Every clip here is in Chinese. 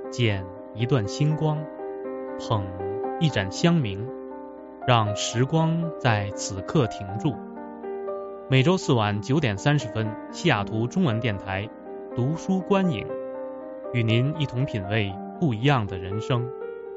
捡一段星光，捧一盏香茗，让时光在此刻停住。每周四晚9点30分，西雅图中文电台读书观影，与您一同品味不一样的人生。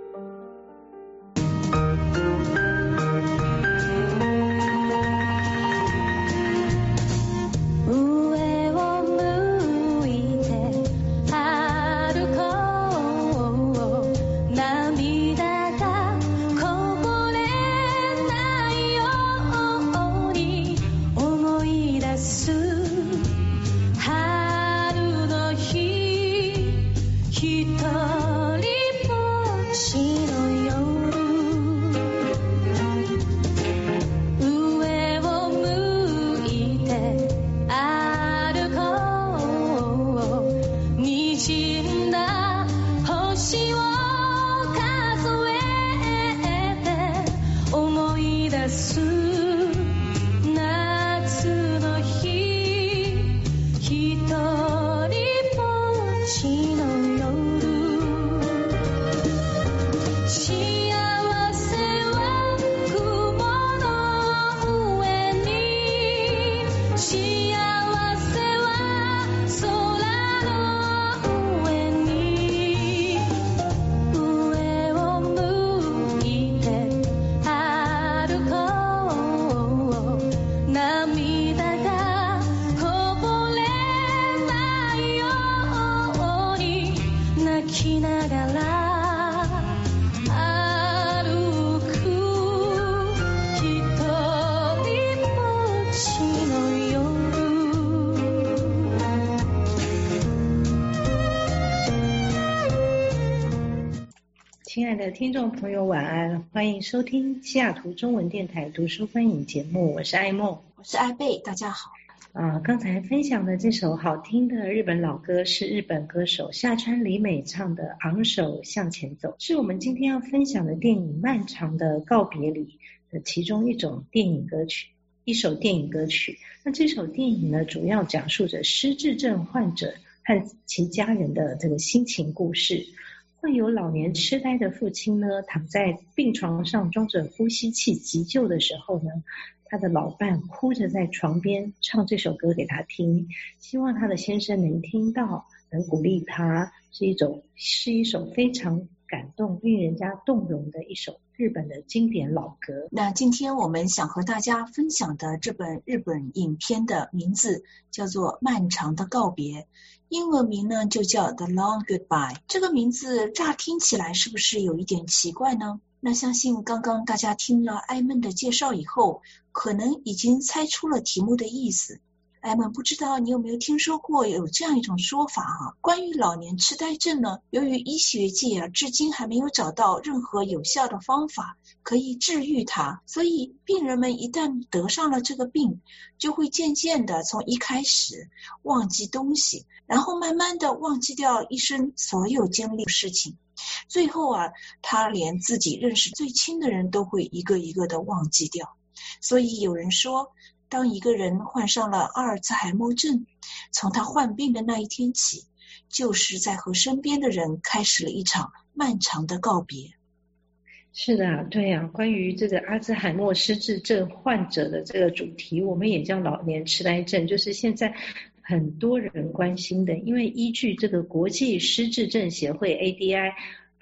亲爱的听众朋友晚安，欢迎收听西雅图中文电台读书观影节目，我是艾梦， 我是艾贝，大家好。 刚才分享的这首好听的日本老歌是日本歌手下川里美唱的《昂首向前走》，是我们今天要分享的电影《漫长的告别》里的其中一首电影歌曲。那这首电影呢，主要讲述着失智症患者和其家人的这个心情故事。患有老年痴呆的父亲呢，躺在病床上装着呼吸器急救的时候呢，他的老伴哭着在床边唱这首歌给他听，希望他的先生能听到，能鼓励他，是一首非常感动、令人家动容的一首日本的经典老歌。 那今天我们想和大家分享的这本日本影片的名字叫做《漫长的告别》，英文名呢就叫 The Long Goodbye。 这个名字乍听起来是不是有一点奇怪呢？那相信刚刚大家听了艾闷的介绍以后，可能已经猜出了题目的意思。艾们，不知道你有没有听说过有这样一种说法关于老年痴呆症呢，由于医学界至今还没有找到任何有效的方法可以治愈它，所以病人们一旦得上了这个病，就会渐渐的从一开始忘记东西，然后慢慢的忘记掉一生所有经历的事情，最后他连自己认识最亲的人都会一个一个的忘记掉。所以有人说，当一个人患上了阿尔茨海默症，从他患病的那一天起，就是在和身边的人开始了一场漫长的告别。 是的，对啊，关于这个阿兹海默失智症患者的这个主题，我们也叫老年痴呆症，就是现在很多人关心的。因为依据这个国际失智症协会 ADI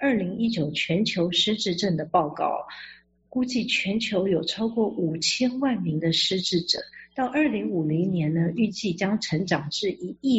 2019全球失智症的报告，估计全球有超过5000万名的失智者，到2050年呢，预计将成长至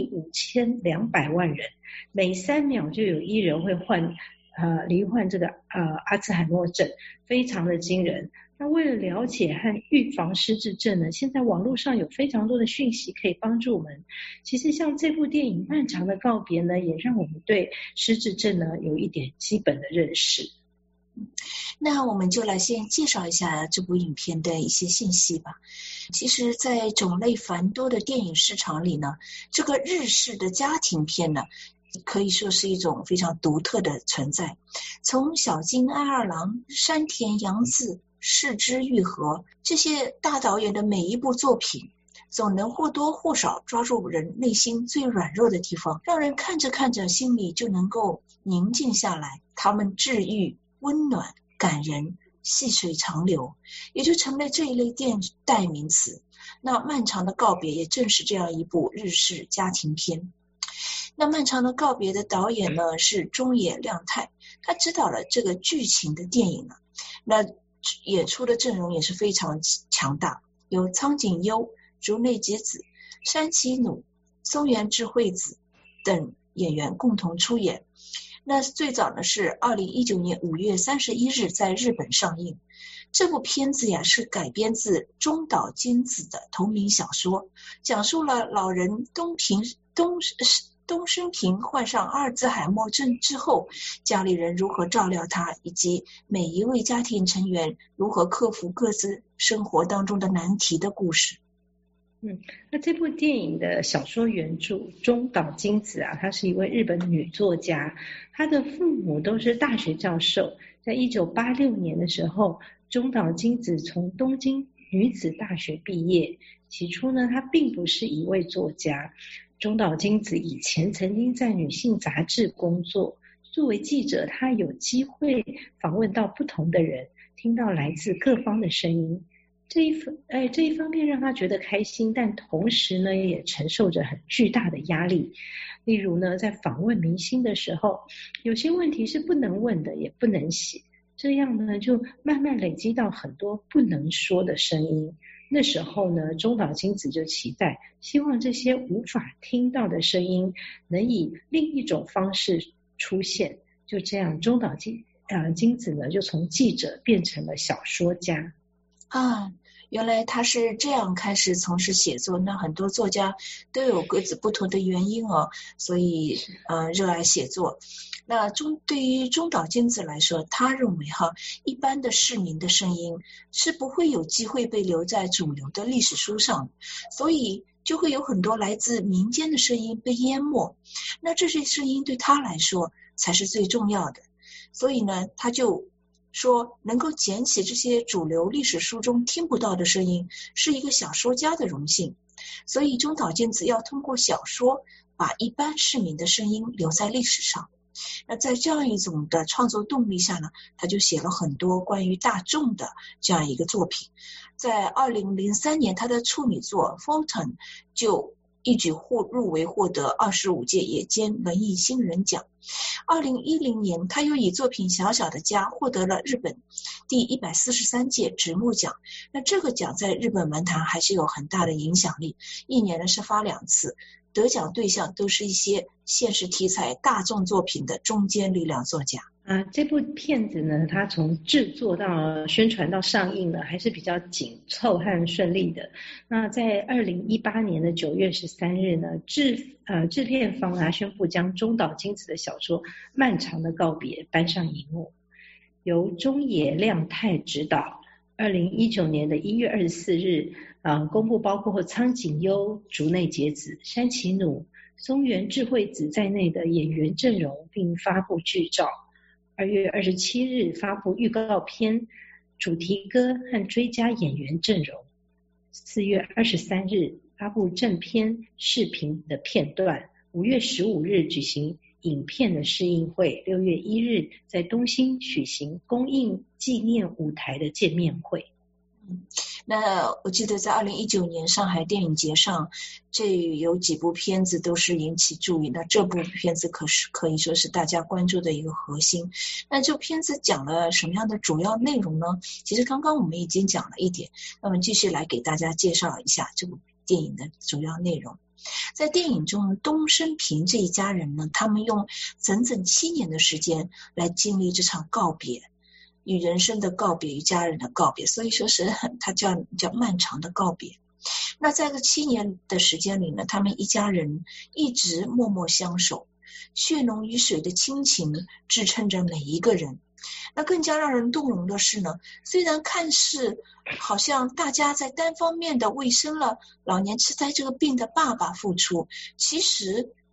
15200万人，每3秒就有1人会罹患这个阿兹海默症，非常的惊人。那为了了解和预防失智症呢，现在网络上有非常多的讯息可以帮助我们。其实像这部电影《漫长的告别》呢，也让我们对失智症呢有一点基本的认识。 那我们就来先介绍一下这部影片的一些信息吧。其实在种类繁多的电影市场里呢，这个日式的家庭片呢可以说是一种非常独特的存在。从小津安二郎、山田洋次、市之愈合这些大导演的每一部作品总能或多或少抓住人内心最软弱的地方，让人看着看着心里就能够宁静下来。他们治愈、温暖、感人，细水长流，也就成了这一类代名词。那漫长的告别也正是这样一部日式家庭片。那漫长的告别的导演呢是中野亮太，他执导了这个剧情的电影呢。那演出的阵容也是非常强大，有苍井优、竹内结子、山崎努、松原智慧子等演员共同出演。那最早呢是2019年5月31日在日本上映。这部片子呀是改编自中岛京子的同名小说，讲述了老人东生平患上阿尔兹海默症之后，家里人如何照料他，以及每一位家庭成员如何克服各自生活当中的难题的故事。 那这部电影的小说原著中岛京子啊，她是一位日本女作家，她的父母都是大学教授。在1986年的时候，中岛京子从东京女子大学毕业。起初呢，她并不是一位作家。中岛京子以前曾经在女性杂志工作，作为记者，她有机会访问到不同的人，听到来自各方的声音。这一方面让他觉得开心，但同时呢也承受着很巨大的压力。例如呢，在访问明星的时候，有些问题是不能问的，也不能写，这样呢就慢慢累积到很多不能说的声音。那时候呢，中岛京子就期待，希望这些无法听到的声音能以另一种方式出现。就这样，中岛京子呢就从记者变成了小说家。 原来他是这样开始从事写作。那很多作家都有各自不同的原因所以热爱写作。那对于中岛京子来说，他认为一般的市民的声音是不会有机会被留在主流的历史书上，所以就会有很多来自民间的声音被淹没。那这些声音对他来说才是最重要的，所以呢，他就说能够捡起这些主流历史书中听不到的声音，是一个小说家的荣幸。所以中岛京子要通过小说把一般市民的声音留在历史上。那在这样一种的创作动力下呢，他就写了很多关于大众的这样一个作品。在2003年，他的处女作 Fountain 就一举入围获得25届野间文艺新人奖。2010年，他又以作品小小的家获得了日本第143届直木奖。那这个奖在日本文坛还是有很大的影响力，一年呢是发2次，得奖对象都是一些现实题材大众作品的中坚力量作家。 这部片子呢，它从制作到宣传到上映呢，还是比较紧凑和顺利的。那在2018年的9月13日呢，制片方宣布将中岛京子的小说《漫长的告别》搬上荧幕，由中野亮太执导。2019年的1月24日，公布包括苍井优、竹内结子、山崎努、松原智慧子在内的演员阵容，并发布剧照。2月27日发布预告片、主题歌和追加演员阵容。4月23日发布正片视频的片段。5月15日举行影片的试映会。6月1日在东兴举行公映纪念舞台的见面会。 那我记得在2019年上海电影节上，这有几部片子都是引起注意，那这部片子可以说是大家关注的一个核心。那这部片子讲了什么样的主要内容呢？其实刚刚我们已经讲了一点，那么继续来给大家介绍一下这部电影的主要内容。在电影中，东生平这一家人呢，他们用整整7年的时间来经历这场告别，与人生的告别，与家人的告别，所以说是它叫漫长的告别。那在这7年的时间里呢，他们一家人一直默默相守，血浓于水的亲情支撑着每一个人。那更加让人动容的是呢，虽然看似好像大家在单方面的为生了老年痴呆这个病的爸爸付出，其实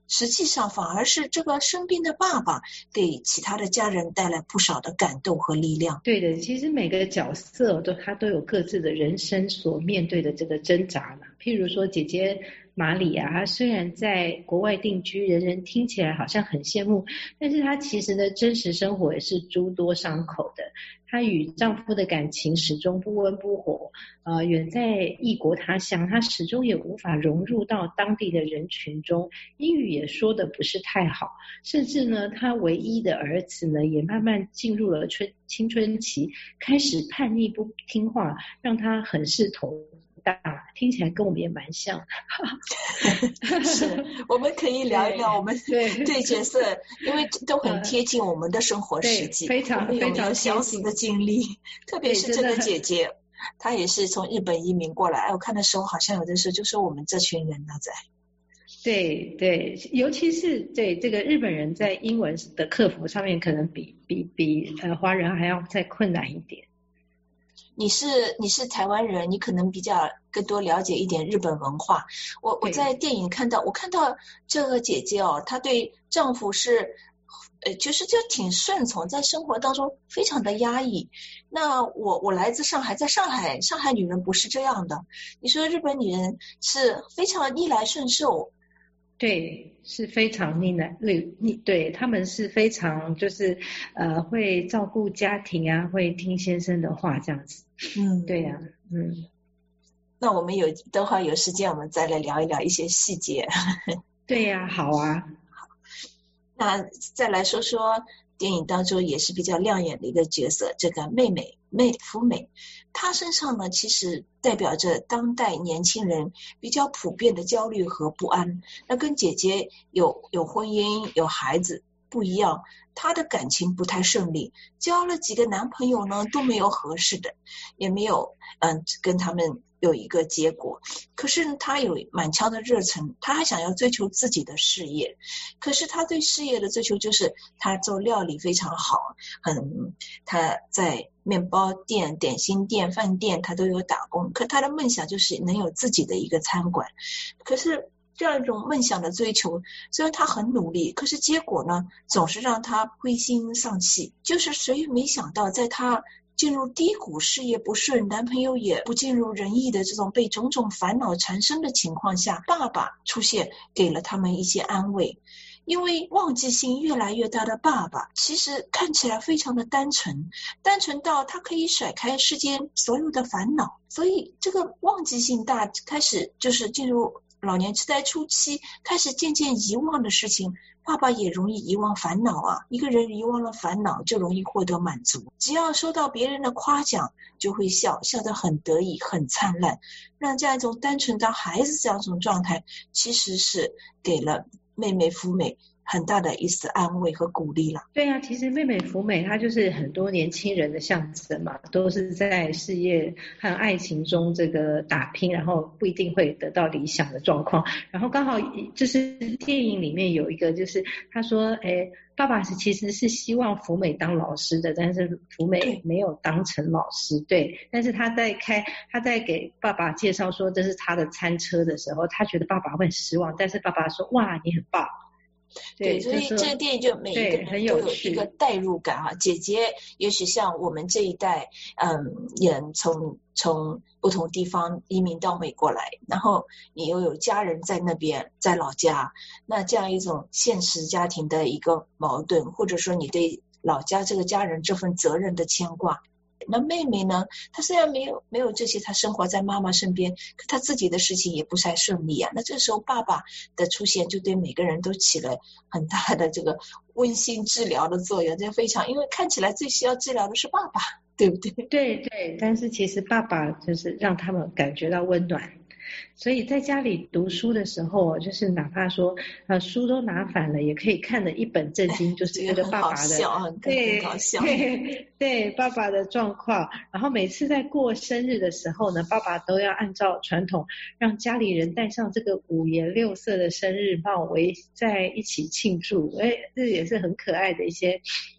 实际上反而是这个生病的爸爸给其他的家人带来不少的感动和力量。 对的，其实每个角色他都有各自的人生所面对的这个挣扎嘛。譬如说姐姐马里啊，她虽然在国外定居，人人听起来好像很羡慕，但是她其实的真实生活也是诸多伤口的。她与丈夫的感情始终不温不火，远在异国他乡，她始终也无法融入到当地的人群中，英语也说的不是太好，甚至呢，她唯一的儿子呢，也慢慢进入了青春期，开始叛逆不听话，让她很是头大，听起来跟我们也蛮像。 是，我们可以聊一聊我们对角色，因为都很贴近我们的生活实际， 非常我们有没有相似的经历？特别是这个姐姐，她也是从日本移民过来，我看的时候好像有的时候就是我们这群人在。 对对，尤其是对这个日本人在英文的克服上面，可能比华人还要再困难一点。 你是台湾人，你可能比较更多了解一点日本文化。我在电影看到这个姐姐哦，她对丈夫是就挺顺从，在生活当中非常的压抑。那我来自上海，在上海女人不是这样的。你说日本女人是非常逆来顺受。 对，是非常对，他们是非常就是会照顾家庭啊，会听先生的话这样子。对呀， 那我们等会有时间，我们再来聊一聊一些细节。 对呀，好啊。 那再来说说电影当中也是比较亮眼的一个角色，这个福美，她身上呢其实代表着当代年轻人比较普遍的焦虑和不安。那跟姐姐有婚姻有孩子不一样，她的感情不太顺利，交了几个男朋友呢都没有合适的，也没有跟他们有一个结果。可是她有满腔的热忱，她还想要追求自己的事业。可是她对事业的追求就是她做料理非常好，她在面包店、点心店、饭店她都有打工，可她的梦想就是能有自己的一个餐馆。可是这样一种梦想的追求，虽然她很努力，可是结果呢总是让她灰心丧气。就是谁也没想到，在她进入低谷，事业不顺，男朋友也不尽如人意的这种被种种烦恼缠身的情况下，爸爸出现给了他们一些安慰。因为忘记性越来越大的爸爸其实看起来非常的单纯到他可以甩开世间所有的烦恼。所以这个忘记性大开始就是进入老年痴呆初期，开始渐渐遗忘的事情，爸爸也容易遗忘烦恼啊。一个人遗忘了烦恼，就容易获得满足。只要收到别人的夸奖，就会笑得很得意很灿烂。让这样一种单纯当孩子这样一种状态，其实是给了妹妹福美很大的一丝安慰和鼓励了。 对啊，其实妹妹福美她就是很多年轻人的象征嘛，都是在事业和爱情中这个打拼，然后不一定会得到理想的状况。然后刚好就是电影里面有一个，就是他说爸爸其实是希望福美当老师的，但是福美没有当成老师。对，但是他在给爸爸介绍说这是他的餐车的时候，他觉得爸爸会很失望，但是爸爸说哇你很棒。 对，所以这个电影就每一个人都有一个代入感啊。姐姐也许像我们这一代人从不同地方移民到美国来，然后你又有家人在那边在老家，那这样一种现实家庭的一个矛盾，或者说你对老家这个家人这份责任的牵挂。那妹妹呢，她虽然没有这些，她生活在妈妈身边，可她自己的事情也不太顺利啊。那这时候爸爸的出现就对每个人都起了很大的这个温馨治疗的作用，这非常，因为看起来最需要治疗的是爸爸，对不对？ 对，但是其实爸爸就是让他们感觉到温暖。所以在家里读书的时候，就是哪怕说书都拿反了，也可以看得一本正经，就是觉得爸爸的对爸爸的状况。然后每次在过生日的时候呢，爸爸都要按照传统让家里人戴上这个五颜六色的生日帽，围在一起庆祝。这也是很可爱的一些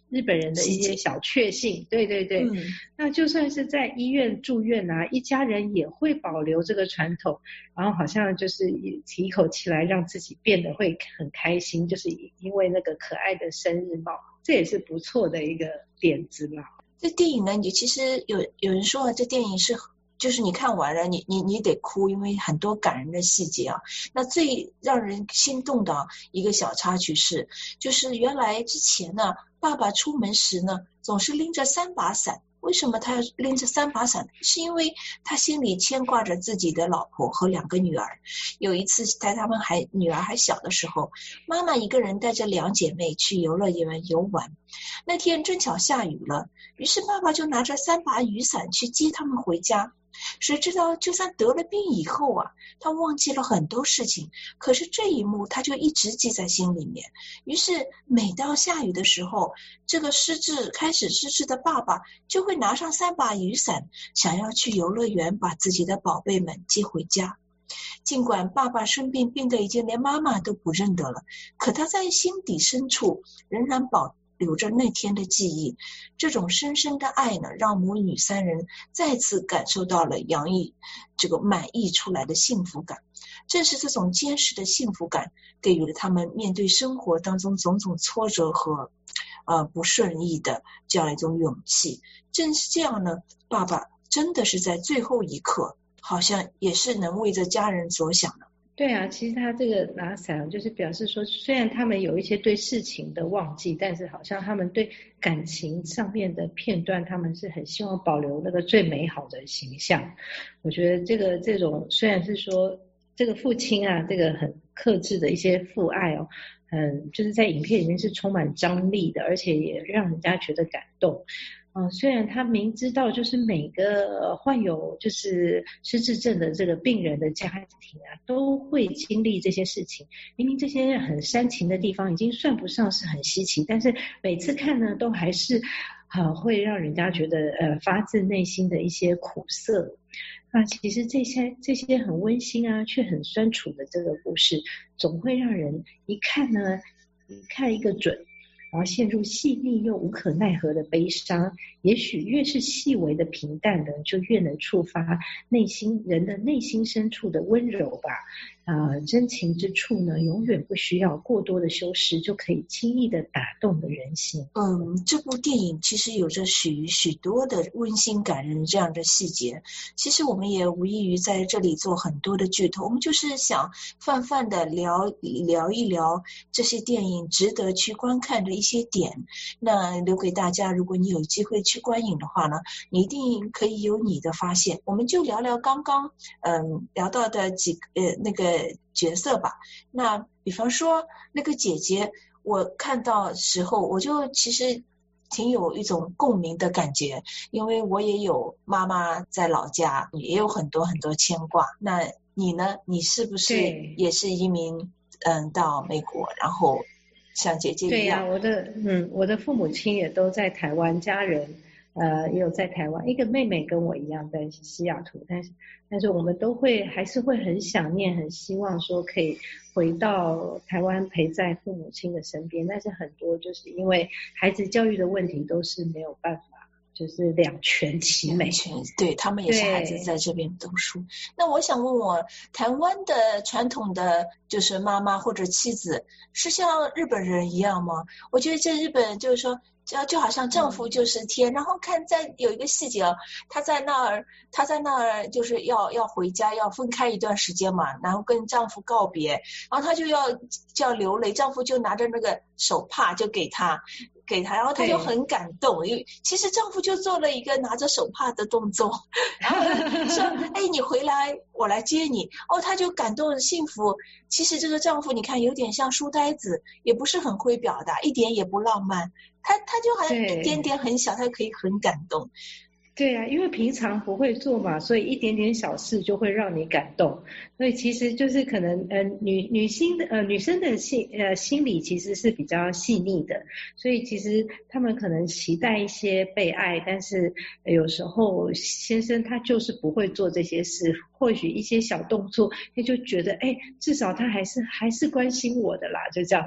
日本人的一些小确幸，对对对。那就算是在医院住院啊，一家人也会保留这个传统，然后好像就是提一口气来让自己变得会很开心，就是因为那个可爱的生日帽，这也是不错的一个点子啦。 这电影呢，你其实有人说这电影是就是你看完了你得哭，因为很多感人的细节啊。那最让人心动的一个小插曲是，就是原来之前呢，爸爸出门时呢总是拎着3把伞。为什么他要拎着3把伞？是因为他心里牵挂着自己的老婆和2个女儿。有一次在他们女儿还小的时候，妈妈一个人带着2姐妹去游乐园游玩。那天正巧下雨了，于是爸爸就拿着3把雨伞去接他们回家。谁知道就算得了病以后啊，他忘记了很多事情，可是这一幕他就一直记在心里面。于是每到下雨的时候，这个开始失智的爸爸就会拿上3把雨伞，想要去游乐园把自己的宝贝们接回家。尽管爸爸生病，病得已经连妈妈都不认得了，可他在心底深处仍然保留着那天的记忆。这种深深的爱呢，让母女3人再次感受到了洋溢这个满溢出来的幸福感。正是这种坚实的幸福感，给予了他们面对生活当中种种挫折和不顺意的这样一种勇气。正是这样呢，爸爸真的是在最后一刻，好像也是能为着家人着想的。 对啊，其实他这个拿伞就是表示说，虽然他们有一些对事情的忘记，但是好像他们对感情上面的片段，他们是很希望保留那个最美好的形象。我觉得这种虽然是说这个父亲啊，这个很克制的一些父爱哦，就是在影片里面是充满张力的，而且也让人家觉得感动。虽然他明知道就是每个患有就是失智症的这个病人的家庭啊，都会经历这些事情，明明这些很煽情的地方已经算不上是很稀奇，但是每次看呢，都还是会让人家觉得发自内心的一些苦涩。那其实这些很温馨啊，却很酸楚的这个故事，总会让人一看一个准。然后陷入细腻又无可奈何的悲伤，也许越是细微的平淡的，就越能触发人的内心深处的温柔吧。真情之处呢，永远不需要过多的修饰，就可以轻易的打动的人心。 这部电影其实有着许多的温馨感人这样的细节。其实我们也无异于在这里做很多的剧透，我们就是想泛的聊一聊这些电影值得去观看的一些点。那留给大家，如果你有机会去观影的话呢，你一定可以有你的发现。我们就聊聊刚刚聊到的那个角色吧。那比方说那个姐姐，我看到时候我就其实挺有一种共鸣的感觉，因为我也有妈妈在老家，也有很多牵挂。那你呢？你是不是也是移民到美国，然后像姐姐一样？ 对呀，我的父母亲也都在台湾，家人也有在台湾，一个妹妹跟我一样在西雅图，但是我们都还是会很想念，很希望说可以回到台湾陪在父母亲的身边，但是很多就是因为孩子教育的问题都是没有办法，就是两全其美。 对，他们也是孩子在这边读书。那我想问我，台湾的传统的就是妈妈或者妻子是像日本人一样吗？我觉得在日本就是说就好像丈夫就是天，然后看在有一个细节，他在那儿就是要回家，要分开一段时间嘛，然后跟丈夫告别，然后他就要流泪，丈夫就拿着那个手帕就给他，然后他就很感动，因为其实丈夫就做了一个拿着手帕的动作，然后说哎你回来我来接你，他就感动幸福。其实这个丈夫你看有点像书呆子，也不是很会表达，一点也不浪漫，他就好像一点点很小，他可以很感动。 对啊，因为平常不会做嘛，所以一点点小事就会让你感动。所以其实就是可能女生的心理其实是比较细腻的，所以其实他们可能期待一些被爱，但是有时候先生他就是不会做这些事，或许一些小动作他就觉得至少他还是关心我的啦，就这样子。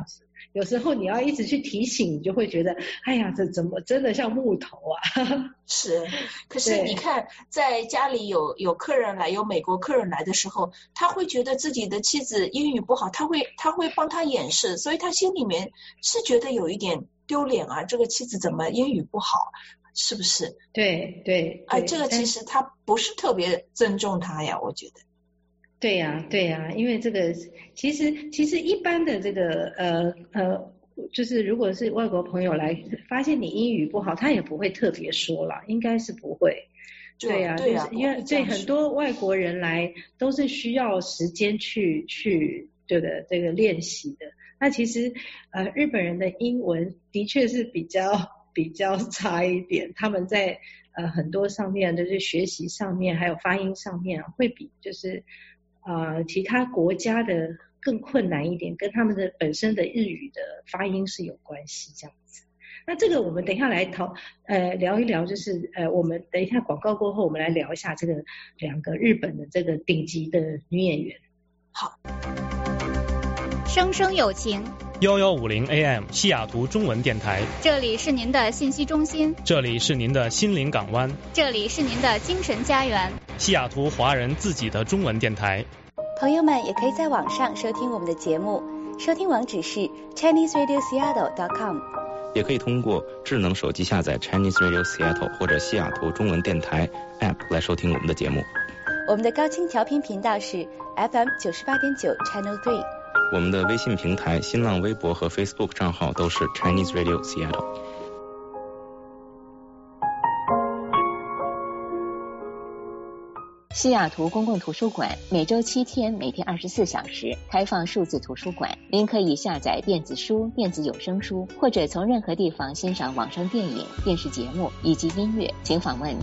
有时候你要一直去提醒，你就会觉得，哎呀，这怎么真的像木头啊？ 是，可是你看，在家里有客人来，有美国客人来的时候，他会觉得自己的妻子英语不好，他会帮他掩饰，所以他心里面是觉得有一点丢脸啊，这个妻子怎么英语不好，是不是？ 对。 这个其实他不是特别尊重他呀，我觉得。 对呀，因为这个其实一般的这个就是如果是外国朋友来发现你英语不好，他也不会特别说啦，应该是不会。对呀，就是因为对很多外国人来都是需要时间去这个练习的。那其实日本人的英文的确是比较差一点，他们在很多上面就是学习上面还有发音上面会比就是其他国家的更困难一点，跟他们的本身的日语的发音是有关系这样子。那这个我们等一下来聊一聊，就是我们等一下广告过后，我们来聊一下这个2个日本的这个顶级的女演员。 好， 生生有情 1150 AM 西雅图中文电台， 这里是您的信息中心， 这里是您的心灵港湾， 这里是您的精神家园， 西雅图华人自己的中文电台。 朋友们也可以在网上收听我们的节目，收听网址是 ChineseRadioSeattle.com， 也可以通过智能手机下载 Chinese Radio Seattle 或者西雅图中文电台 App 来收听我们的节目。 我们的高清调频频道是 FM 98.9 Channel 3。 我们的微信平台、新浪微博和 Facebook 账号都是 Chinese Radio Seattle。 西雅图公共图书馆每周7天，每天24小时开放数字图书馆，您可以下载电子书、电子有声书，或者从任何地方欣赏网上电影、电视节目以及音乐。请访问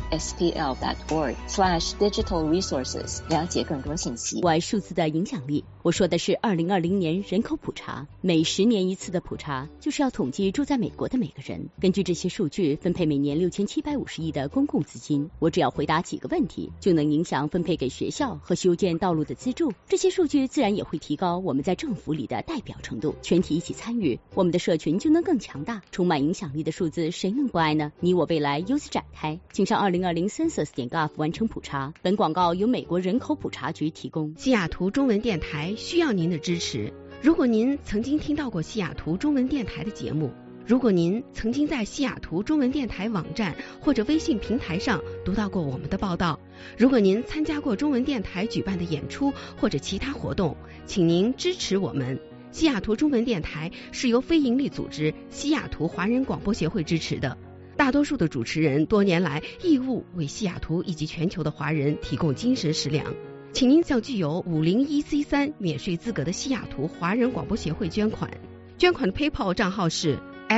spl.org/digital-resources 了解更多信息。 玩数字的影响力，我说的是2020年人口普查，每10年一次的普查，就是要统计住在美国的每个人，根据这些数据分配每年6750亿的公共资金。我只要回答几个问题，就能影响分配给学校和修建道路的资助，这些数据自然也会提高我们在政府里的代表程度。全体一起参与，我们的社群就能更强大。充满影响力的数字，谁能不爱呢？你我未来由此展开。请上2020 census.gov 完成普查。本广告由美国人口普查局提供。 西雅图中文电台需要您的支持。如果您曾经听到过西雅图中文电台的节目，如果您曾经在西雅图中文电台网站或者微信平台上读到过我们的报道，如果您参加过中文电台举办的演出或者其他活动，请您支持我们。西雅图中文电台是由非营利组织西雅图华人广播协会支持的，大多数的主持人多年来义务为西雅图以及全球的华人提供精神食粮。请您向具有501C3免税资格的西雅图华人广播协会捐款。捐款的 PayPal 账号是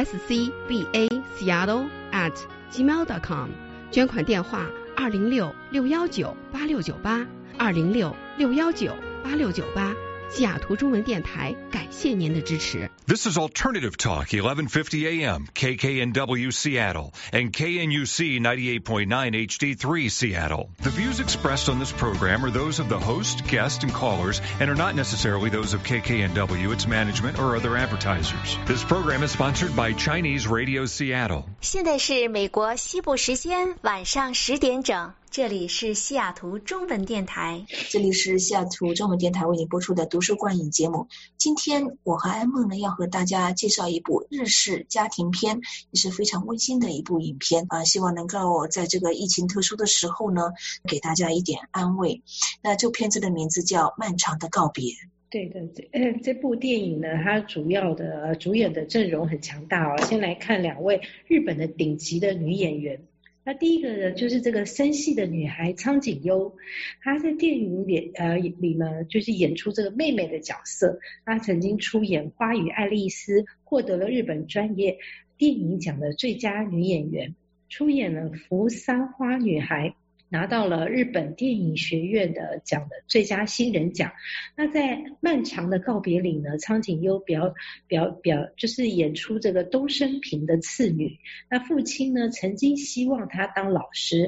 scbaseattle@gmail.com， 捐款电话206-619-8698 206-619-8698。西雅图中文电台，感谢您的支持。 This is Alternative Talk 1150 AM KKNW Seattle and KNUC 98.9 HD3 Seattle. The views expressed on this program are those of the host, guest, and callers and are not necessarily those of KKNW, its management, or other advertisers. This program is sponsored by Chinese Radio Seattle. 现在是美国西部时间晚上10点整，这里是西雅图中文电台， 这里是西雅图中文电台为你播出的读书观影节目。今天我和安梦呢要和大家介绍一部日式家庭片，也是非常温馨的一部影片希望能够在这个疫情特殊的时候呢，给大家一点安慰。那这部片子的名字叫《漫长的告别》。 对的，这部电影呢，它主要的主演的阵容很强大先来看2位日本的顶级的女演员。那第一个呢，就是这个森系的女孩苍井优，她在电影里呢，就是演出这个妹妹的角色。她曾经出演《花与爱丽丝》，获得了日本专业电影奖的最佳女演员，出演了《扶桑花女孩》，拿到了日本电影学院的奖的最佳新人奖。那在《漫长的告别》里呢，苍井优就是演出这个东升平的次女。那父亲呢，曾经希望她当老师，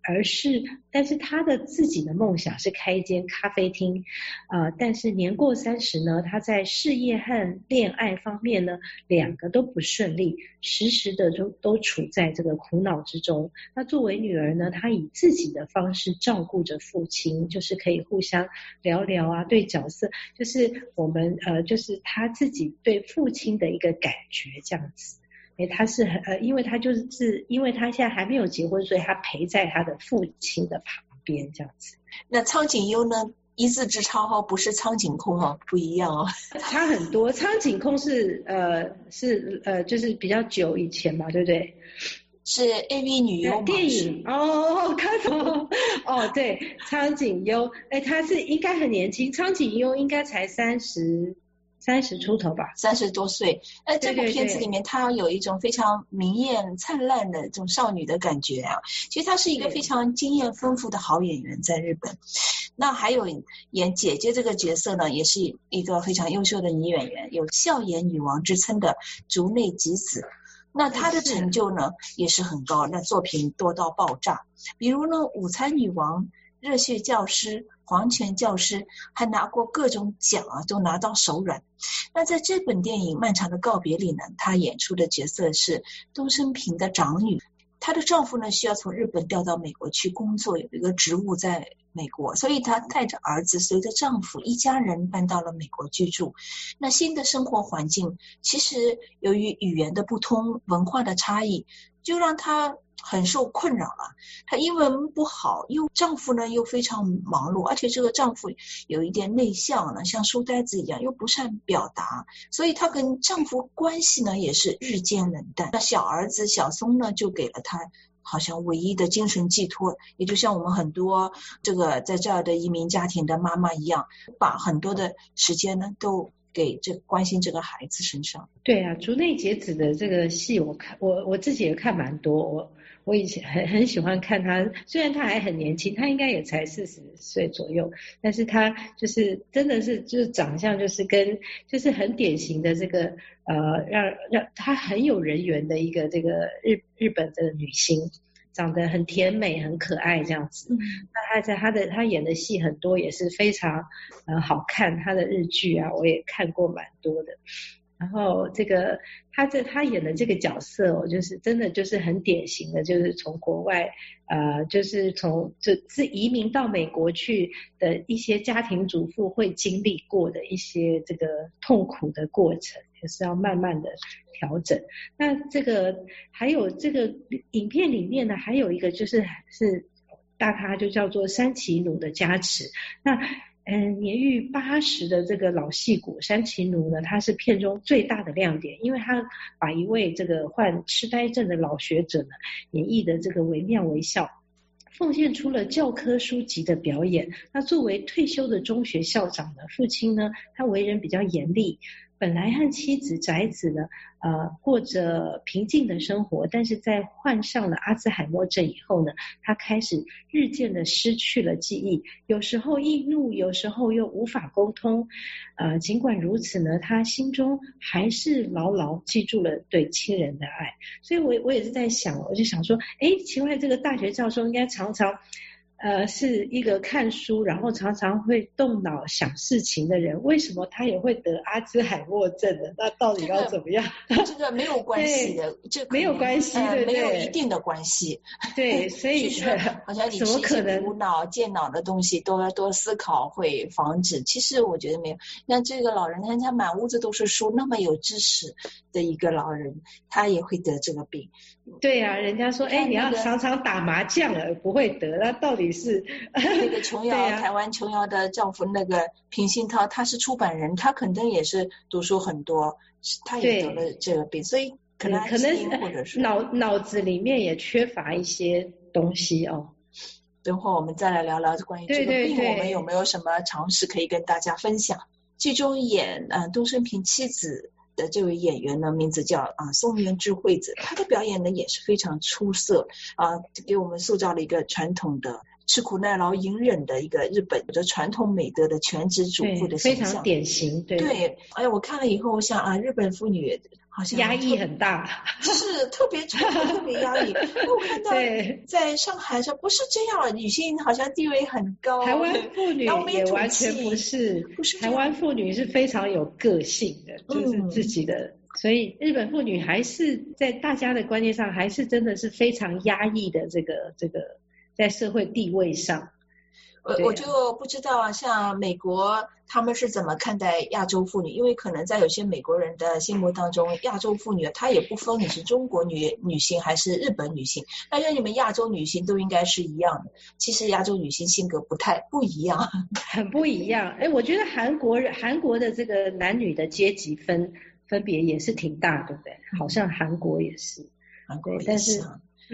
但是他的自己的梦想是开一间咖啡厅，但是年过30呢，他在事业和恋爱方面呢，两个都不顺利，时时的都处在这个苦恼之中。那作为女儿呢，她以自己的方式照顾着父亲，就是可以互相聊聊啊，对角色，就是我们就是他自己对父亲的一个感觉这样子。他是因为他因为他现在还没有结婚，所以他陪在他的父亲的旁边这样子。 那苍井优呢？一字之差哦，不是苍井空哦，不一样哦， 差很多。苍井空是就是比较久以前嘛，对不对？ 是 AV 女优电影哦，看哦哦，对，苍井优，她是应该很年轻，苍井优应该才30出头吧 ，30多岁。这部片子里面，她有一种非常明艳灿烂的这种少女的感觉啊。其实她是一个非常经验丰富的好演员，在日本。那还有演姐姐这个角色呢，也是一个非常优秀的女演员，有笑颜女王之称的竹内结子。那她的成就呢也是很高，那作品多到爆炸。比如呢，午餐女王、热血教师、黄泉教师，还拿过各种奖啊，都拿到手软。那在这本电影《漫长的告别》里呢，她演出的角色是东生平的长女。她的丈夫呢需要从日本调到美国去工作，有一个职务在美国，所以她带着儿子随着丈夫一家人搬到了美国居住。那新的生活环境其实由于语言的不通、文化的差异，就让她很受困扰了。她英文不好，丈夫呢又非常忙碌，而且这个丈夫有一点内向呢，像书呆子一样，又不善表达，所以她跟丈夫关系呢也是日渐冷淡。那小儿子小松呢就给了她好像唯一的精神寄托，也就像我们很多这个在这儿的移民家庭的妈妈一样，把很多的时间呢都给关心这个孩子身上。 对啊，竹内结子的这个戏我自己也看蛮多，我以前很喜欢看她，虽然她还很年轻，她应该也才40岁左右，但是她就是真的是就是长相就是很典型的这个让她很有人缘的一个这个日本的女星，长得很甜美很可爱这样子。那她演的戏很多也是非常好看，她的日剧啊我也看过蛮多的。然后这个他演的这个角色就是真的就是很典型的，就是从国外就是是移民到美国去的一些家庭主妇会经历过的一些这个痛苦的过程，就是要慢慢的调整。那这个还有这个影片里面呢，还有一个是大咖就叫做山崎努的加持。那年逾80的这个老戏骨山崎努呢，他是片中最大的亮点，因为他把一位这个患痴呆症的老学者呢演绎的这个惟妙惟肖，奉献出了教科书级的表演。那作为退休的中学校长的父亲呢，他为人比较严厉，本来和妻子宅子呢过着平静的生活，但是在患上了阿兹海默症以后呢，他开始日渐的失去了记忆，有时候易怒，有时候又无法沟通。尽管如此呢，他心中还是牢牢记住了对亲人的爱。所以我也是在想，我就想说，奇怪，这个大学教授应该常常是一个看书然后常常会动脑想事情的人，为什么他也会得阿兹海默症呢？那到底要怎么样？ 这个没有关系的，这没有关系，对没有一定的关系。 对，所以好像你吃一些无脑健脑的东西都要多思考会防止。其实我觉得没有，像这个老人他满屋子都是书，那么有知识的一个老人，他也会得这个病。 对啊，人家说你要常常打麻将了不会得，那到底是那个琼瑶台湾琼瑶的丈夫那个平鑫涛，他是出版人，他肯定也是读书很多，他也得了这个病，所以可能或者是脑子里面也缺乏一些东西哦。 等会儿我们再来聊聊关于这个病，我们有没有什么常识可以跟大家分享。剧中演东生平妻子的这位演员呢，名字叫松原智惠子，她的表演呢也是非常出色给我们塑造了一个传统的吃苦耐劳隐忍的一个日本的传统美德的全职主妇的形象， 非常典型。 对，哎呀，我看了以后，我想啊，日本妇女好像压抑很大， 是特别特别压抑。我看到在上海说不是这样，女性好像地位很高。 台湾妇女也完全不是台湾妇女是非常有个性的，就是自己的。所以日本妇女还是在大家的观念上，还是真的是非常压抑的这个在社会地位上。 我就不知道啊，像美国他们是怎么看待亚洲妇女？因为可能在有些美国人的心目当中，亚洲妇女她也不分你是中国女性还是日本女性，但是你们亚洲女性都应该是一样的。其实亚洲女性性格不一样， 很不一样。我觉得韩国的这个男女的阶级分别也是挺大，对不对？好像韩国也是，但是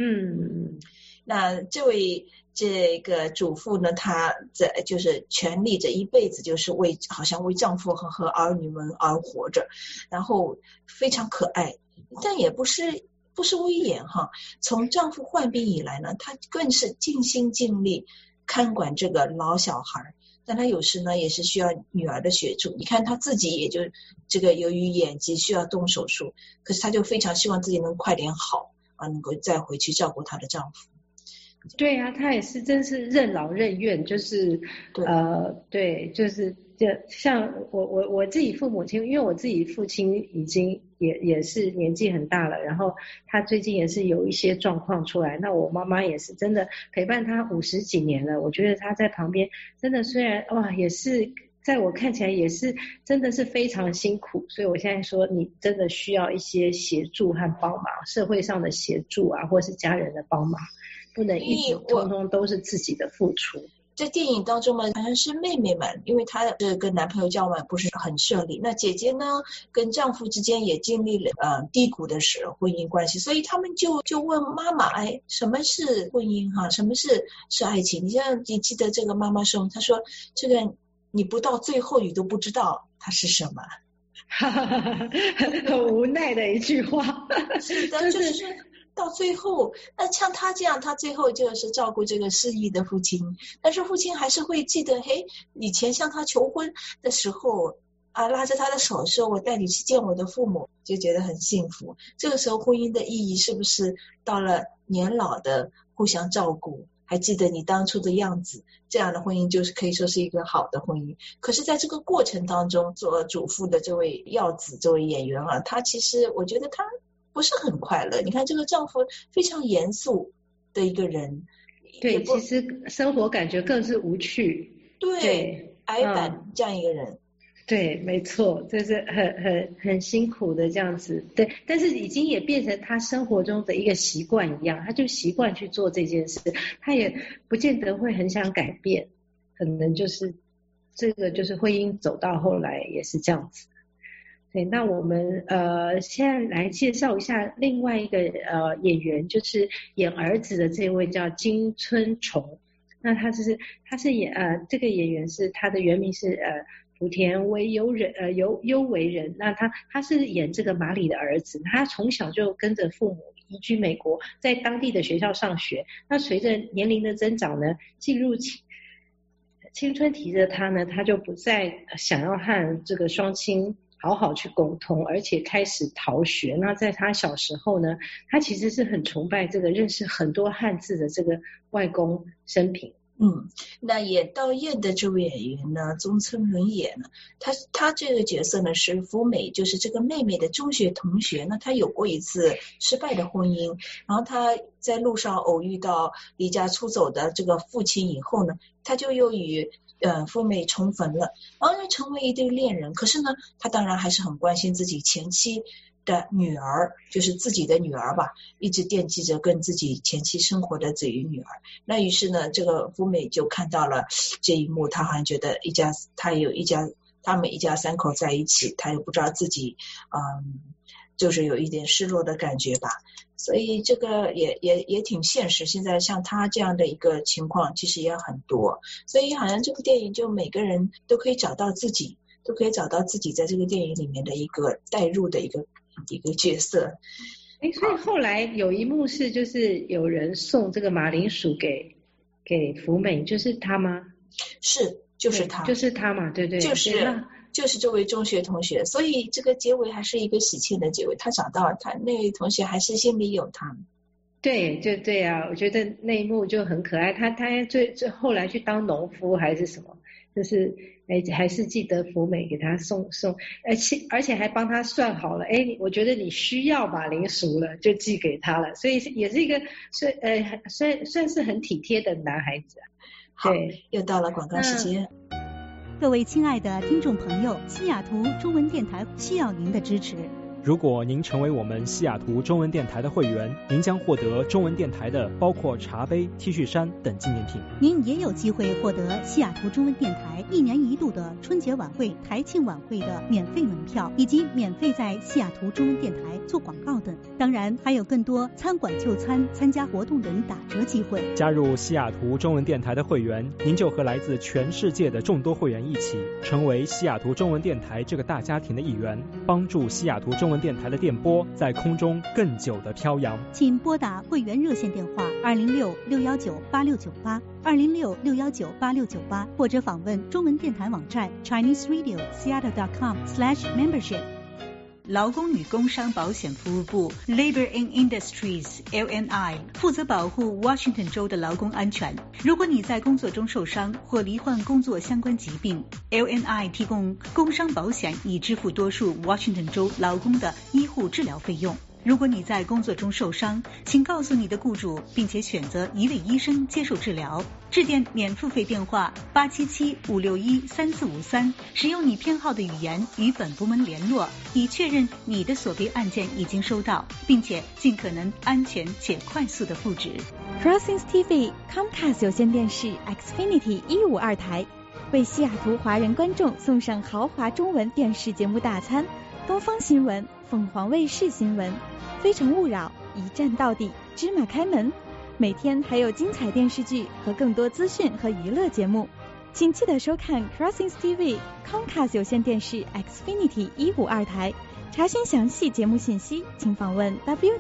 那这个主妇呢，她就是全力这一辈子就是好像为丈夫和儿女们而活着，然后非常可爱，但也不是威严哈。从丈夫患病以来呢，她更是尽心尽力看管这个老小孩，但她有时呢也是需要女儿的协助。你看她自己也就这个由于眼疾需要动手术，可是她就非常希望自己能快点好啊，能够再回去照顾她的丈夫。 对啊，她也是真是任劳任怨，就是就是像我自己父母亲，因为我自己父亲已经也是年纪很大了，然后他最近也是有一些状况出来，那我妈妈也是真的陪伴他50几年了，我觉得他在旁边真的虽然也是在我看起来也是真的是非常辛苦，所以我现在说你真的需要一些协助和帮忙，社会上的协助啊，或是家人的帮忙，不能一直通通都是自己的付出。 在电影当中嘛，好像是妹妹们，因为她跟男朋友交往不是很顺利，那姐姐呢跟丈夫之间也经历了低谷的婚姻关系，所以他们就问妈妈，哎，什么是婚姻哈？什么是爱情？你记得这个妈妈说，她说这个你不到最后你都不知道它是什么。 很无奈的一句话。 是的，就是说到最后，那像他这样，他最后就是照顾这个失忆的父亲，但是父亲还是会记得，嘿，以前向他求婚的时候啊，拉着他的手说我带你去见我的父母，就觉得很幸福。这个时候婚姻的意义是不是到了年老的互相照顾，还记得你当初的样子，这样的婚姻就是可以说是一个好的婚姻。可是在这个过程当中，做主妇的这位耀子这位演员啊，他其实我觉得他不是很快乐。你看这个丈夫非常严肃的一个人， 对，其实生活感觉更是无趣， 对，矮板这样一个人。 对，没错，就是很辛苦的这样子。对，但是已经也变成他生活中的一个习惯一样，他就习惯去做这件事，他也不见得会很想改变，可能就是这个就是婚姻走到后来也是这样子。对，那我们现在来介绍一下另外一个演员，就是演儿子的这位叫金春虫。那他是演这个演员是他的原名是福田为优为人，那他是演这个马里的儿子，他从小就跟着父母移居美国，在当地的学校上学。那随着年龄的增长呢，进入青春期的他呢，他就不再想要和这个双亲好好去沟通，而且开始逃学。那在他小时候呢，他其实是很崇拜这个认识很多汉字的这个外公生平。 那演道彦的这位演员呢，中村伦也呢，他这个角色呢是福美，就是这个妹妹的中学同学呢，他有过一次失败的婚姻，然后他在路上偶遇到离家出走的这个父亲以后呢，他就又与福美重逢了，然后又成为一对恋人。可是呢，他当然还是很关心自己前妻的女儿，就是自己的女儿吧，一直惦记着跟自己前妻生活的这一女儿。那于是呢，这个福美就看到了这一幕，他好像觉得他们一家三口在一起，他又不知道自己就是有一点失落的感觉吧。所以这个也挺现实，现在像他这样的一个情况其实也很多，所以好像这部电影就每个人都可以找到自己在这个电影里面的一个带入的一个角色。 所以后来有一幕是就是有人送这个马铃薯给给福美，就是他吗？ 是，就是他， 就是他嘛，对对， 就是这位中学同学，所以这个结尾还是一个喜庆的结尾。他找到他那位同学，还是心里有他。 对，就对啊，我觉得那一幕就很可爱。他最后来去当农夫还是什么，就是还是记得福美给他送，而且还帮他算好了，我觉得你需要马铃薯了，就寄给他了，所以也是一个算是很体贴的男孩子。 好，又到了广告时间。 各位亲爱的听众朋友，西雅图中文电台需要您的支持。 如果您成为我们西雅图中文电台的会员，您将获得中文电台的包括茶杯、T 恤衫等纪念品。 您也有机会获得西雅图中文电台1年1度的春节晚会、台庆晚会的免费门票，以及免费在西雅图中文电台做广告等。当然还有更多餐馆就餐、参加活动等打折机会。 加入西雅图中文电台的会员，您就和来自全世界的众多会员一起，成为西雅图中文电台这个大家庭的一员，帮助西雅图中文电台的电波在空中更久的飘扬。 请拨打会员热线电话206-619-8698 206-619-8698，或者访问中文电台网站 ChineseRadio.Seattle.com/membership。劳工与工商保险服务部 Labor and Industries LNI 负责保护 Washington 州的劳工安全。如果你在工作中受伤或罹患工作相关疾病， LNI 提供工伤保险以支付多数 Washington 州劳工的医护治疗费用。如果你在工作中受伤，请告诉你的雇主，并且选择一位医生接受治疗。致电免付费电话877-561-3453，使用你偏好的语言与本部门联络，以确认你的索赔案件已经收到，并且尽可能安全且快速的复职。 Crossings TV Comcast 有线电视 Xfinity 152台为西雅图华人观众送上豪华中文电视节目大餐，东方新闻、凤凰卫视新闻、非诚勿扰、一站到底、芝麻开门，每天还有精彩电视剧和更多资讯和娱乐节目，请记得收看 Crossings TV Comcast 有线电视 Xfinity 152台。查询详细节目信息，请访问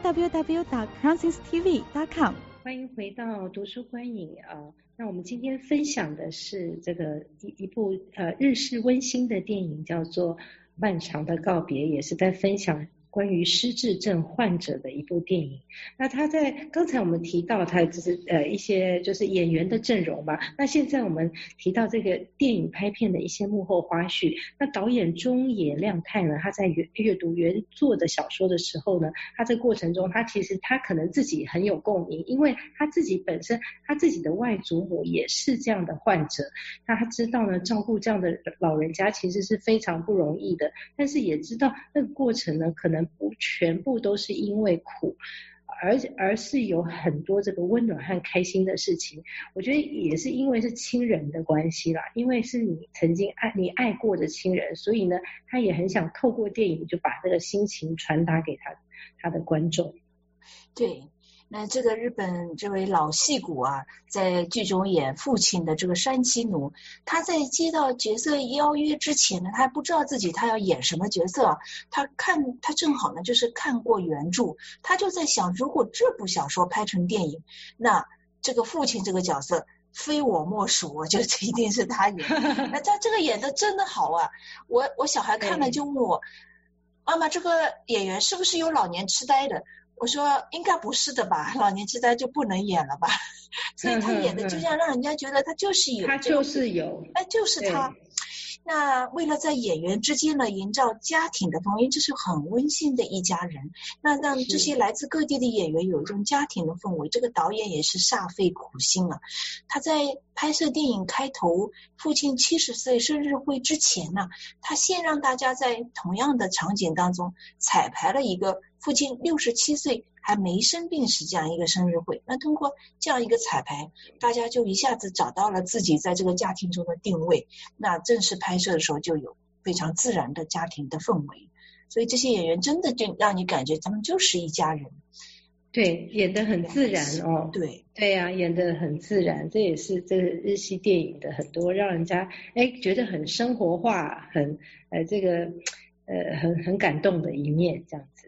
www.crossingstv.com。 欢迎回到读书观影那我们今天分享的是这个一部日式温馨的电影，叫做《漫长的告别》，也是在分享关于失智症患者的一部电影。那他在刚才我们提到他就是一些就是演员的阵容吧，那现在我们提到这个电影拍片的一些幕后花絮。那导演中野亮太呢，他在阅读原作的小说的时候呢，他这过程中他可能自己很有共鸣，因为他自己本身他自己的外祖母也是这样的患者，那他知道呢照顾这样的老人家其实是非常不容易的，但是也知道那个过程呢可能不全部都是因为苦，而是有很多这个温暖和开心的事情。我觉得也是因为是亲人的关系啦，因为是你曾经爱过的亲人，所以呢他也很想透过电影就把这个心情传达给他的观众。 对，那这个日本这位老戏骨在剧中演父亲的这个山崎努，他在接到角色邀约之前呢，他还不知道自己他要演什么角色，他正好呢就是看过原著，他就在想，如果这部小说拍成电影，那这个父亲这个角色非我莫属，我觉得这一定是他演。那他这个演的真的好我小孩看了就问我，妈妈这个演员是不是有老年痴呆的？我说应该不是的吧，老年痴呆就不能演了吧。所以他演的就这样让人家觉得他就是有，就是他。那为了在演员之间呢营造家庭的氛围，这是很温馨的一家人，那让这些来自各地的演员有一种家庭的氛围，这个导演也是煞费苦心了。他在拍摄电影开头父亲70岁生日会之前呢，他先让大家在同样的场景当中彩排了一个父亲67岁还没生病时这样一个生日会。那通过这样一个彩排，大家就一下子找到了自己在这个家庭中的定位，那正式拍摄的时候就有非常自然的家庭的氛围，所以这些演员真的就让你感觉他们就是一家人。 对，演得很自然对啊，演得很自然，这也是这个日系电影的很多让人家觉得很生活化，很这个很感动的一面这样子。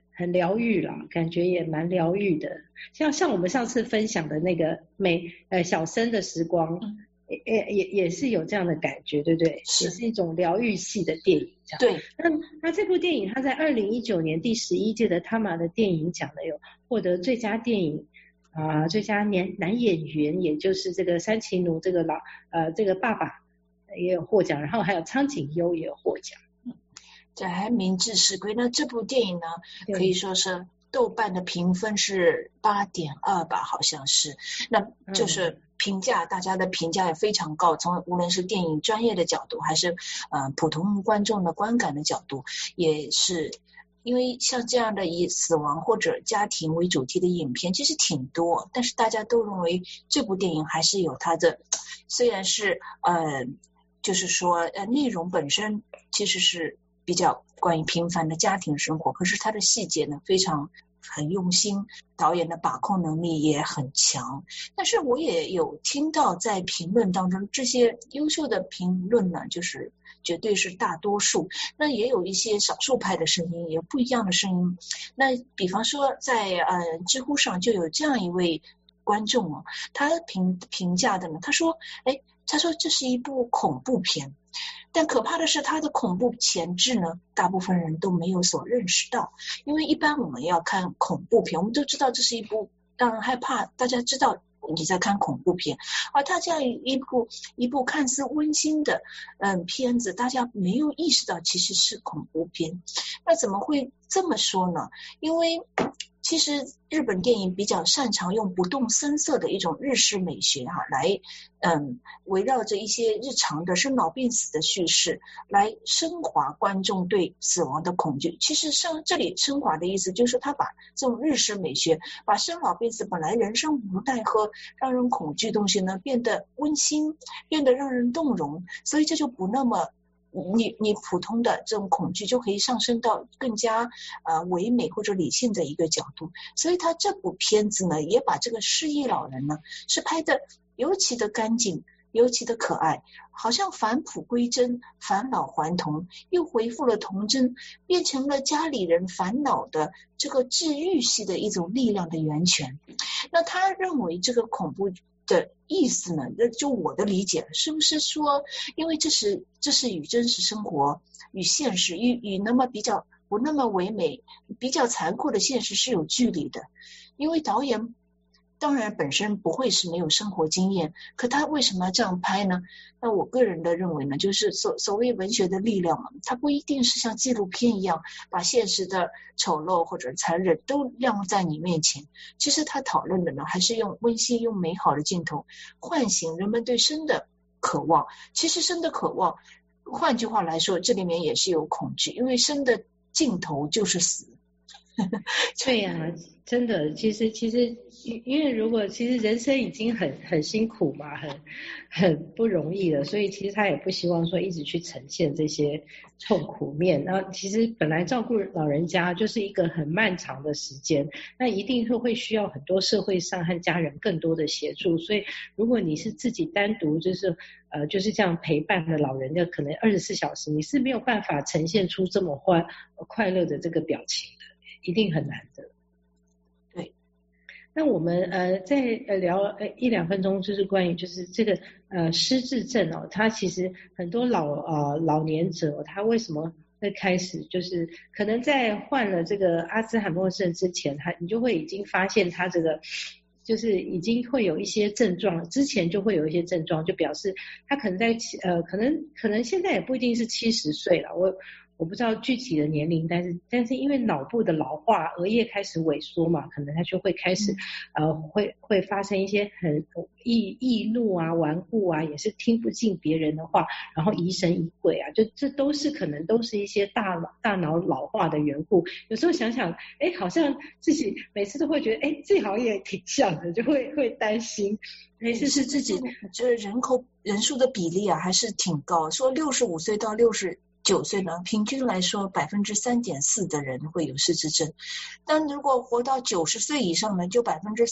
很疗愈啦，感觉也蛮疗愈的。像我们上次分享的那个小森的时光，也是有这样的感觉，对不对？也是一种疗愈系的电影。 对。 那这部电影它在2019年第11届的汤马的电影奖呢，有获得最佳电影最佳男演员，也就是这个山崎努这个这个爸爸也有获奖，然后还有苍井优也有获奖。 这还名至实归。那这部电影呢，可以说是豆瓣的评分是8.2吧，好像是。那就是评价，大家的评价也非常高，从无论是电影专业的角度，还是普通观众的观感的角度，也是。因为像这样的以死亡或者家庭为主题的影片其实挺多，但是大家都认为这部电影还是有它的，虽然是就是说内容本身其实是比较关于平凡的家庭生活，可是它的细节呢很用心，导演的把控能力也很强。但是我也有听到在评论当中，这些优秀的评论呢，就是绝对是大多数，那也有一些少数派的声音，也不一样的声音。那比方说在知乎上就有这样一位观众他评价的呢，他说这是一部恐怖片，但可怕的是他的恐怖前置呢，大部分人都没有所认识到。因为一般我们要看恐怖片，我们都知道这是一部让人害怕，大家知道你在看恐怖片，而他这样一部看似温馨的片子，大家没有意识到其实是恐怖片。那怎么会这么说呢？因为其实日本电影比较擅长用不动声色的一种日式美学来围绕着一些日常的生老病死的叙事来升华观众对死亡的恐惧。其实这里升华的意思就是他把这种日式美学，把生老病死本来人生无奈和让人恐惧的东西呢变得温馨，变得让人动容，所以这就不那么你普通的这种恐惧就可以上升到更加唯美或者理性的一个角度。所以他这部片子呢，也把这个失忆老人呢是拍的尤其的干净，尤其的可爱，好像返璞归真，返老还童，又恢复了童真，变成了家里人烦恼的这个治愈系的一种力量的源泉。那他认为这个恐怖的意思呢，就我的理解是不是说，因为这是与真实生活与现实与那么比较不那么唯美比较残酷的现实是有距离的。因为导演当然本身不会是没有生活经验，可他为什么要这样拍呢？那我个人的认为呢，就是所谓文学的力量嘛，它不一定是像纪录片一样把现实的丑陋或者残忍都亮在你面前。其实他讨论的呢，还是用温馨用美好的镜头唤醒人们对生的渴望。其实生的渴望，换句话来说，这里面也是有恐惧，因为生的尽头就是死。 对呀，真的，其实因为如果其实人生已经很辛苦嘛，很不容易了，所以其实他也不希望说一直去呈现这些痛苦面。然后其实本来照顾老人家就是一个很漫长的时间，那一定会需要很多社会上和家人更多的协助。所以如果你是自己单独就是这样陪伴的老人的，可能24小时你是没有办法呈现出这么快乐的这个表情的，一定很难的。 对， 那我们再聊1-2分钟，就是关于就是这个失智症它其实很多老年者他为什么会开始就是可能在患了这个阿兹海默症之前，你就会已经发现他这个就是已经会有一些症状，之前就会有一些症状，就表示他可能在可能现在也不一定是70岁了，我不知道具体的年龄，但是因为脑部的老化，额叶开始萎缩嘛，可能他就会开始会发生一些很易怒啊、顽固啊，也是听不进别人的话，然后疑神疑鬼啊，就这都是可能都是一些大脑老化的缘故。有时候想想，好像自己每次都会觉得，自己好像也挺像的，就会担心。 是自己就是人数的比例啊，还是挺高。说65岁到69岁呢，平均来说3.4%的人会有失智症，但如果活到90岁以上呢，就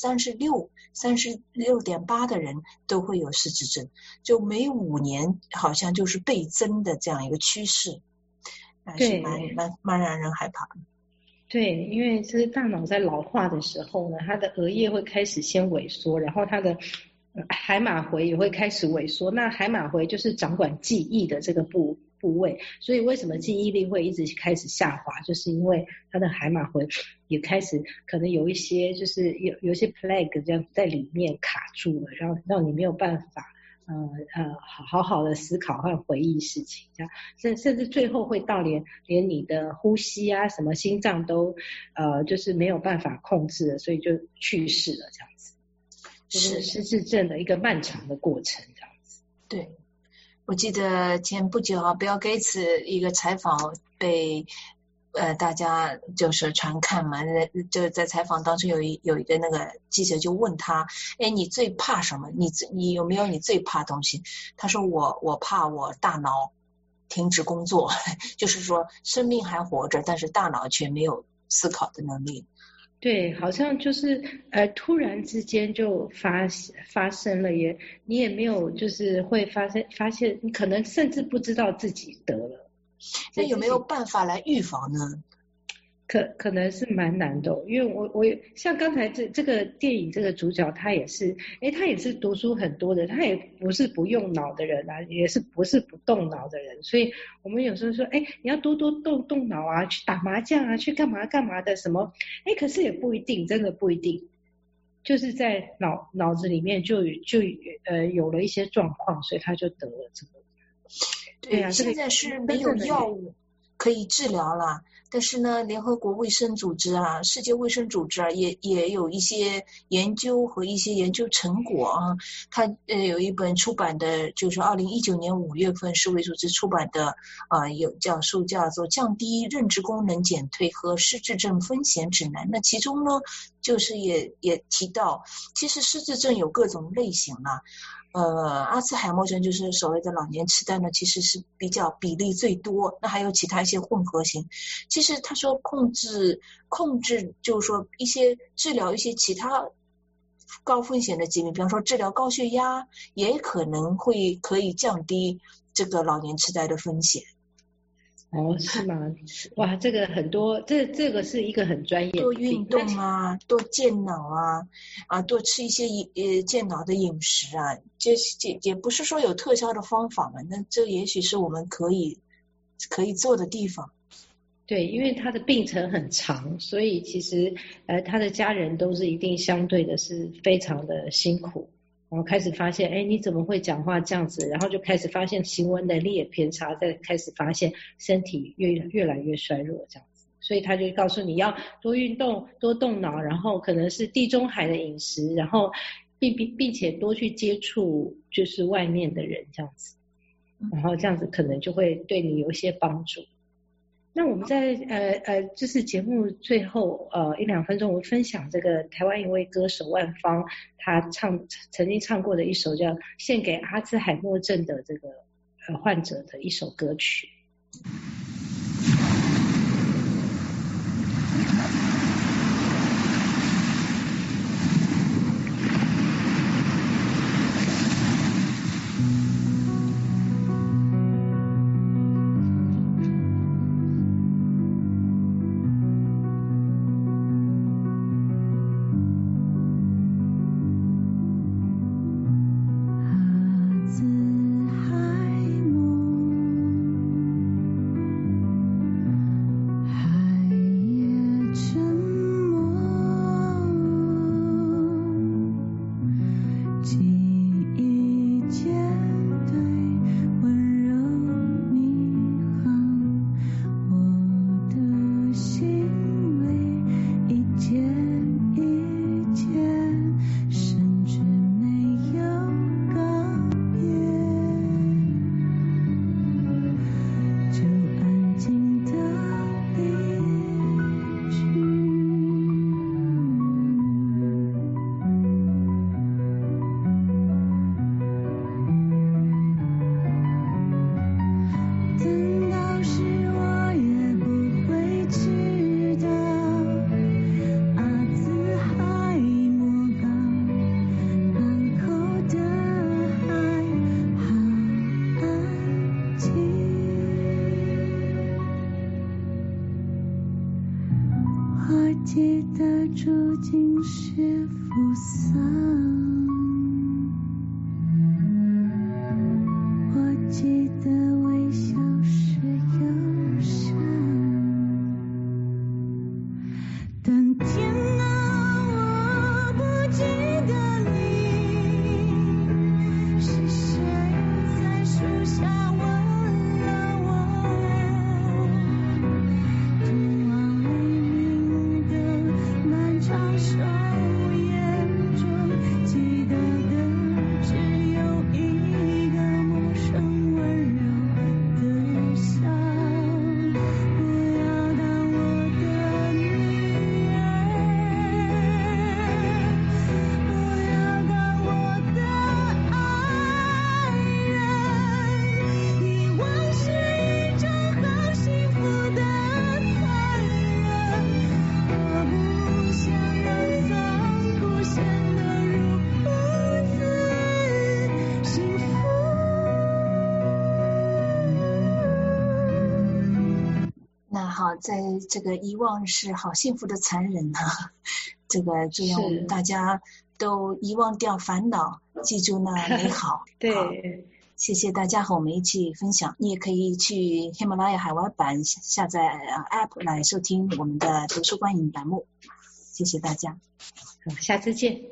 36.8%的人都会有失智症，就每5年好像就是倍增的这样一个趋势，还是蛮让人害怕的。 对，因为这大脑在老化的时候呢，它的额叶会开始先萎缩，然后它的海马回也会开始萎缩。那海马回就是掌管记忆的这个部位，所以为什么记忆力会一直开始下滑，就是因为它的海马回也开始可能有一些就是有一些 plague 这样在里面卡住了，让你没有办法好好的思考和回忆事情，这样甚至最后会到连你的呼吸啊什么心脏都就是没有办法控制了，所以就去世了这样子。就是失智症的一个漫长的过程这样子。 对，我记得前不久Bill Gates 一个采访被大家就是传看嘛，就在采访当中有一个那个记者就问他，你最怕什么？你有没有你最怕东西？他说我怕我大脑停止工作，就是说生命还活着，但是大脑却没有思考的能力。 对，好像就是突然之间就发生了，你也没有就是会发现你可能甚至不知道自己得了。 那有没有办法来预防呢？ 可能是蛮难的，因为我像刚才这个电影这个主角他也是读书很多的，他也不是不用脑的人啊，也是不是不动脑的人，所以我们有时候说你要多动脑啊，去打麻将啊，去干嘛的什么，可是也不一定，真的不一定，就是在脑子里面就有了一些状况，所以他就得了这个。 对啊，现在是没有药物可以治疗了，但是呢，联合国卫生组织啊，世界卫生组织啊，也有一些研究和一些研究成果啊。它有一本出版的，就是2019年5月份世卫组织出版的有叫做《降低认知功能减退和失智症风险指南》。那其中呢，就是也提到，其实失智症有各种类型啊。阿兹海默症就是所谓的老年痴呆呢，其实是比例最多，那还有其他一些混合型。其实他说控制就是说一些治疗一些其他高风险的疾病，比方说治疗高血压，也可能可以降低这个老年痴呆的风险。 哦，是吗？哇，这个很多，这个是一个很专业的。 多运动啊，多健脑啊，多吃一些健脑的饮食啊，这也不是说有特效的方法嘛，那这也许是我们可以做的地方。 对，因为他的病程很长，所以其实他的家人都是一定相对的是非常的辛苦。然后开始发现，你怎么会讲话这样子？然后就开始发现行为能力也偏差，再开始发现身体越来越衰弱这样子。所以他就告诉你要多运动、多动脑，然后可能是地中海的饮食，然后并且多去接触就是外面的人这样子，然后这样子可能就会对你有一些帮助。那我们在就是节目最后1-2分钟，我分享这个台湾一位歌手万芳，他曾经唱过的一首叫《献给阿兹海默症的这个患者的一首歌曲》。 住进雪扶桑，我记得微笑是忧伤。等天啊，我不记得你是谁，在树下问了我，通往黎明的漫长守夜中，记得的只有一个陌生温柔的笑。不要当我的女儿，不要当我的爱人，遗忘是一种好幸福的残忍，我不想让痛苦显得如此幸福。 那好，在这个遗忘是好幸福的残忍啊，这个就让我们大家都遗忘掉烦恼，记住那美好。 对， 好，谢谢大家和我们一起分享。你也可以去喜马拉雅海外版下载App 来收听我们的图书馆栏目。谢谢大家， 好，下次见。